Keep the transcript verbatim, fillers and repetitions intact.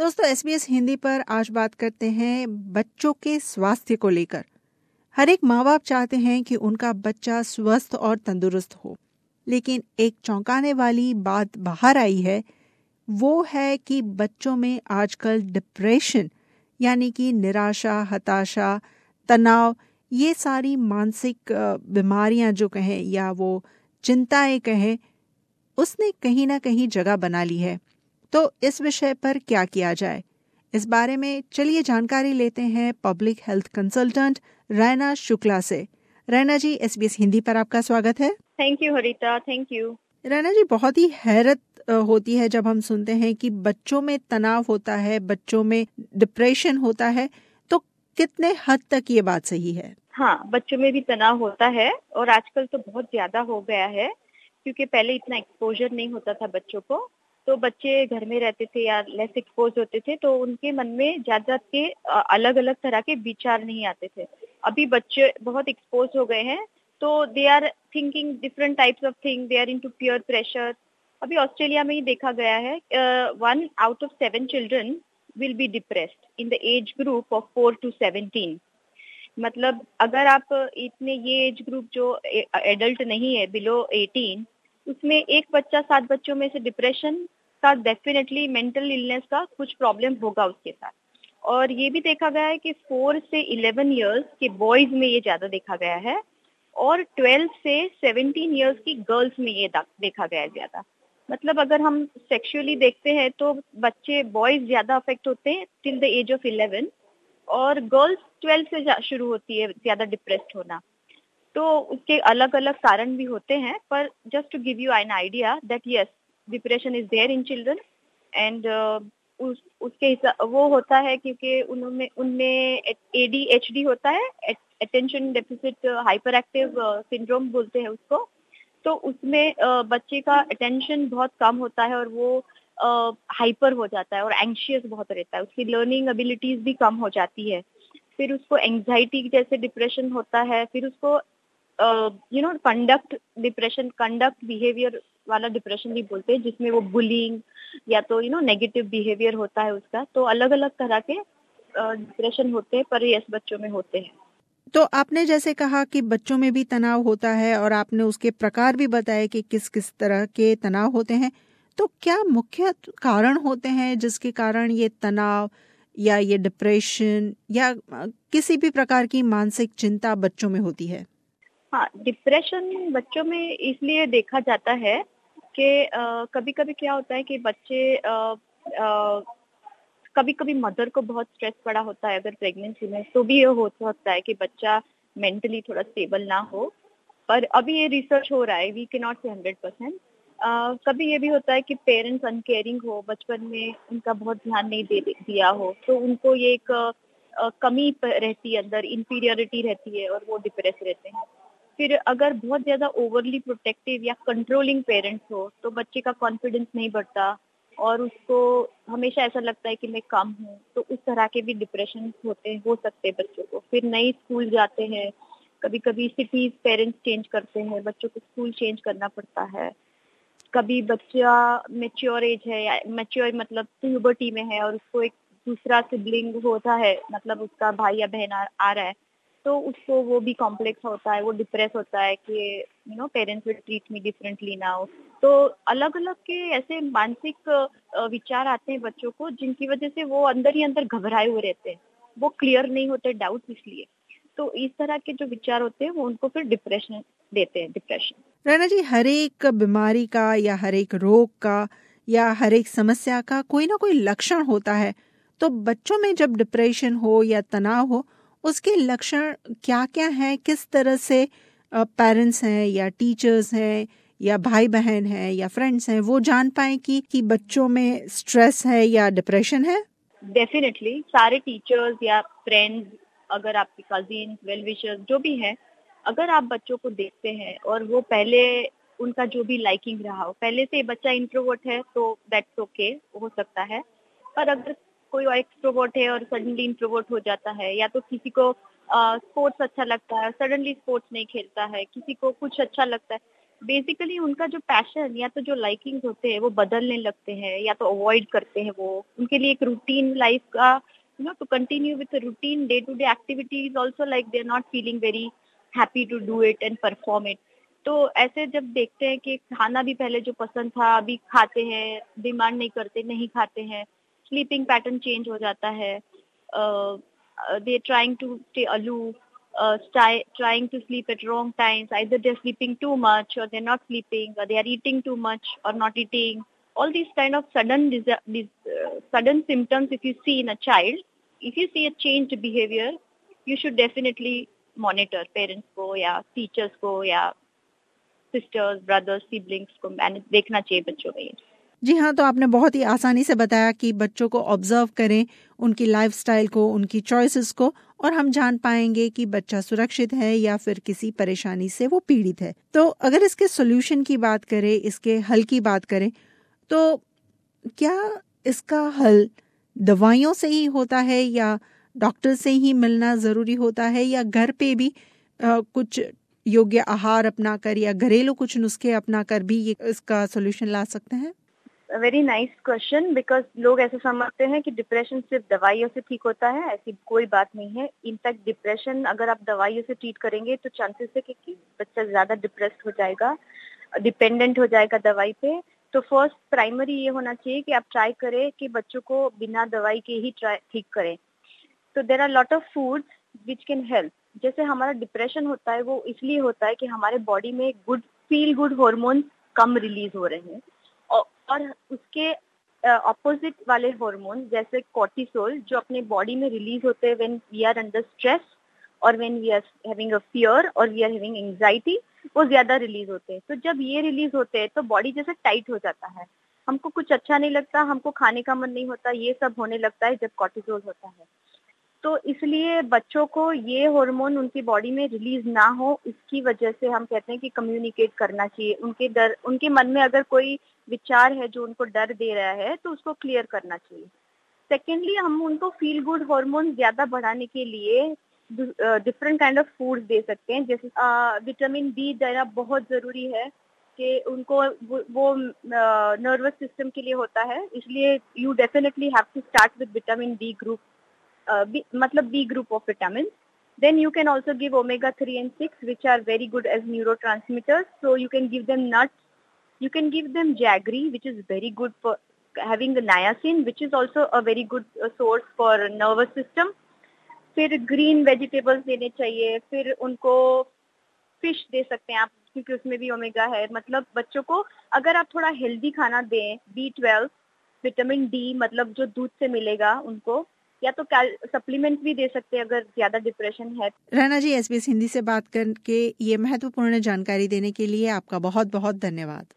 दोस्तों, एसबीएस हिंदी पर आज बात करते हैं बच्चों के स्वास्थ्य को लेकर। हर एक माँ बाप चाहते हैं कि उनका बच्चा स्वस्थ और तंदुरुस्त हो, लेकिन एक चौंकाने वाली बात बाहर आई है, वो है कि बच्चों में आजकल डिप्रेशन यानी कि निराशा, हताशा, तनाव, ये सारी मानसिक बीमारियां जो कहें या वो चिंताएं कहें, उसने कहीं ना कहीं जगह बना ली है। तो इस विषय पर क्या किया जाए, इस बारे में चलिए जानकारी लेते हैं public health consultant Raina Shukla से। रैना जी, एसबीएस हिंदी पर आपका स्वागत है। Thank you Harita, thank you. Raina ji, बहुत ही हैरत होती है जब हम सुनते हैं कि बच्चों में तनाव होता है, बच्चों में डिप्रेशन होता है, तो कितने हद तक ये बात सही है? हाँ, बच्चों में भी तनाव होता है और आजकल तो बहुत ज्यादा हो गया है, क्योंकि पहले इतना एक्सपोजर नहीं होता था बच्चों को। तो बच्चे घर में रहते थे या लेस एक्सपोज होते थे, तो उनके मन में ज्यादा के अलग अलग तरह के विचार नहीं आते थे। अभी बच्चे बहुत एक्सपोज हो गए हैं, तो they are thinking different types of thing, they are into peer pressure. अभी ऑस्ट्रेलिया में ही देखा गया है, one out of seven children will be depressed in the age group of four to seventeen. मतलब अगर आप इतने ये एज ग्रुप जो एडल्ट नहीं है, बिलो एटीन, उसमें एक बच्चा सात बच्चों में से डिप्रेशन का, डेफिनेटली मेंटल इलनेस का कुछ प्रॉब्लम होगा उसके साथ। और ये भी देखा गया है कि फोर से इलेवन इयर्स के बॉयज में ये ज्यादा देखा गया है और ट्वेल्व से सेवनटीन इयर्स की गर्ल्स में ये देखा गया है ज्यादा। मतलब अगर हम सेक्सुअली देखते हैं तो बच्चे, बॉयज ज्यादा अफेक्ट होते हैं till the age of eleven, और गर्ल्स ट्वेल्व से शुरू होती है ज्यादा डिप्रेस्ड होना। तो उसके अलग अलग कारण भी होते हैं, पर just to give you an idea that yes, depression is there in children and उस उसके वो होता है क्योंकि उनमें उनमें एडीएचडी होता है, attention deficit hyper active syndrome बोलते हैं उसको। तो उसमें uh, बच्चे का अटेंशन बहुत कम होता है और वो हाइपर uh, हो जाता है और एंग्शियस बहुत रहता है, उसकी लर्निंग एबिलिटीज भी कम हो जाती है। फिर उसको एंग्जाइटी जैसे डिप्रेशन होता है, फिर उसको you know conduct depression, conduct behaviour वाला डिप्रेशन भी बोलते हैं, जिसमें वो बुलिंग या तो यू नो नेगेटिव बिहेवियर होता है उसका। तो अलग अलग तरह के डिप्रेशन uh, होते हैं, पर यस बच्चों में होते हैं। तो आपने जैसे कहा कि बच्चों में भी तनाव होता है और आपने उसके प्रकार भी बताए कि किस किस तरह के तनाव होते हैं, तो क्या मुख्य कारण होते हैं जिसके कारण ये तनाव या ये डिप्रेशन या किसी भी प्रकार की मानसिक चिंता बच्चों में होती है? हाँ, डिप्रेशन बच्चों में इसलिए देखा जाता है कि कभी कभी क्या होता है कि बच्चे आ, आ, कभी कभी मदर को बहुत स्ट्रेस पड़ा होता है अगर प्रेगनेंसी में, तो भी ये हो सकता है कि बच्चा मेंटली थोड़ा स्टेबल ना हो। पर अभी ये रिसर्च हो रहा है, we can not say hundred percent. कभी ये भी होता है कि पेरेंट्स अनकेयरिंग हो, बचपन में उनका बहुत ध्यान नहीं दे दिया हो, तो उनको ये एक आ, कमी रहती है, अंदर इंफीरियरिटी रहती है और वो डिप्रेस रहते हैं। फिर अगर बहुत ज्यादा ओवरली प्रोटेक्टिव या कंट्रोलिंग पेरेंट्स हो, तो बच्चे का कॉन्फिडेंस नहीं बढ़ता और उसको हमेशा ऐसा लगता है कि मैं कम हूँ, तो उस तरह के भी डिप्रेशन होते हो सकते हैं बच्चों को। फिर नई स्कूल जाते हैं, कभी कभी सिटीज पेरेंट्स चेंज करते हैं, बच्चों को स्कूल चेंज करना पड़ता है। कभी बच्चा मेच्योर एज है, या मेच्योर मतलब प्यूबर्टी में है और उसको एक दूसरा सिबलिंग होता है, मतलब उसका भाई या बहन आ, आ रहा है, तो उसको वो भी कॉम्प्लेक्स होता है, वो डिप्रेस होता है कि you know parents will treat me differently now. तो अलग अलग के ऐसे मानसिक विचार आते हैं बच्चों को, जिनकी वजह से वो अंदर ही अंदर घबराए हुए रहते हैं, वो क्लियर नहीं होते डाउट, इसलिए तो इस तरह के जो विचार होते हैं वो उनको फिर डिप्रेशन देते हैं, डिप्रेशन। रैना जी, हर एक बीमारी का या हर एक रोग का या हर एक समस्या का कोई ना कोई लक्षण होता है, तो बच्चों में जब डिप्रेशन हो या तनाव हो, उसके लक्षण क्या क्या हैं? किस तरह से पेरेंट्स हैं या टीचर्स हैं या भाई बहन हैं या फ्रेंड्स हैं, वो जान पाए कि कि बच्चों में स्ट्रेस है या डिप्रेशन है? डेफिनेटली सारे टीचर्स या फ्रेंड्स, अगर आपके कजिन, वेल विशर्स जो भी हैं, अगर आप बच्चों को देखते हैं और वो पहले उनका जो भी लाइकिंग रहा हो, पहले से बच्चा इंट्रोवर्ट है तो दैट्स ओके, हो सकता है। पर अगर कोई एक्सट्रोवर्ट है और सडनली इंट्रोवर्ट हो जाता है, या तो किसी को स्पोर्ट्स uh, अच्छा लगता है, सडनली स्पोर्ट्स नहीं खेलता है, किसी को कुछ अच्छा लगता है, बेसिकली उनका जो पैशन या तो जो लाइकिंग होते हैं वो बदलने लगते हैं या तो अवॉइड करते हैं। वो उनके लिए एक रूटीन लाइफ का, you know, to continue with routine day to day activities also, like they are not feeling very happy to do it and perform it. तो ऐसे जब देखते हैं कि खाना भी पहले जो पसंद था अभी खाते हैं, डिमांड नहीं करते, नहीं खाते हैं, स्लीपिंग पैटर्न चेंज हो जाता है, they trying to stay aloof, uh, sti- trying to sleep at wrong times. Either they're sleeping too much or they're not sleeping, or they are eating too much or not eating. All these kind of sudden dis- dis- uh, sudden symptoms, if you see in a child, if you see a changed behavior, you should definitely monitor parents को या teachers को या sisters, brothers, siblings को मैंने देखना चाहिए बच्चों में ये। जी हाँ, तो आपने बहुत ही आसानी से बताया कि बच्चों को ऑब्जर्व करें, उनकी लाइफस्टाइल को, उनकी चॉइसेस को, और हम जान पाएंगे कि बच्चा सुरक्षित है या फिर किसी परेशानी से वो पीड़ित है। तो अगर इसके सॉल्यूशन की बात करें, इसके हल की बात करें, तो क्या इसका हल दवाइयों से ही होता है या डॉक्टर से ही मिलना ज़रूरी होता है, या घर पे भी आ, कुछ योग्य आहार अपनाकर या घरेलू कुछ नुस्खे अपनाकर भी ये इसका सॉल्यूशन ला सकते हैं? वेरी नाइस क्वेश्चन, बिकॉज लोग ऐसे समझते हैं कि डिप्रेशन सिर्फ दवाइयों से ठीक होता है। ऐसी कोई बात नहीं है। इनफैक्ट डिप्रेशन अगर आप दवाइयों से ट्रीट करेंगे तो चांसेस है कि बच्चा ज्यादा डिप्रेस्ड हो जाएगा, डिपेंडेंट हो जाएगा दवाई पे। तो फर्स्ट प्राइमरी ये होना चाहिए कि आप ट्राई करें कि बच्चों को बिना दवाई के ही ट्राई ठीक करें। तो there are lot of foods which can help. जैसे हमारा डिप्रेशन होता है वो इसलिए होता है कि हमारे बॉडी में गुड फील गुड हार्मोन्स कम रिलीज हो रहे हैं, और उसके ऑपोजिट uh, वाले हार्मोन जैसे कॉर्टिसोल जो अपने बॉडी में रिलीज होते हैं when we are under stress और when we are having a fear और वी आर हैविंग एंजाइटी, वो ज्यादा रिलीज होते हैं। तो जब ये रिलीज होते हैं तो बॉडी जैसे टाइट हो जाता है, हमको कुछ अच्छा नहीं लगता, हमको खाने का मन नहीं होता, ये सब होने लगता है जब कॉर्टिसोल होता है। तो इसलिए बच्चों को ये हार्मोन उनकी बॉडी में रिलीज ना हो, इसकी वजह से हम कहते हैं कि कम्युनिकेट करना चाहिए। उनके डर, उनके मन में अगर कोई विचार है जो उनको डर दे रहा है तो उसको क्लियर करना चाहिए। सेकेंडली, हम उनको फील गुड हार्मोन ज्यादा बढ़ाने के लिए डिफरेंट काइंड ऑफ फूड दे सकते हैं। जैसे विटामिन डी देना बहुत जरूरी है कि उनको वो, वो नर्वस सिस्टम के लिए होता है, इसलिए you definitely have to start with vitamin D group, Uh, B, matlab B group of vitamins. Then you can also give omega three and six, which are very good as neurotransmitters. So you can give them nuts. You can give them jaggery, which is very good for having the niacin, which is also a very good uh, source for nervous system. फिर green vegetables देने चाहिए। फिर उनको fish दे सकते हैं आप, क्योंकि उसमें भी ओमेगा है। मतलब बच्चों को अगर आप थोड़ा हेल्दी खाना दें, बी ट्वेल्व, विटामिन डी मतलब जो दूध से मिलेगा उनको, या तो सप्लीमेंट भी दे सकते हैं अगर ज्यादा डिप्रेशन है। रैना जी, एसबीएस हिंदी से बात करके ये महत्वपूर्ण जानकारी देने के लिए आपका बहुत बहुत धन्यवाद।